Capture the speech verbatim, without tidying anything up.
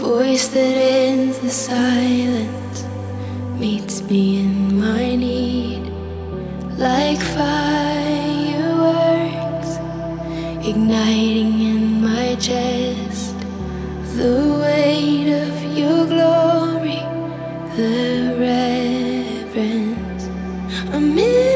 voice that ends the silence meets me in my need, like fireworks igniting in my chest. The weight of your glory, the reverence. I'm in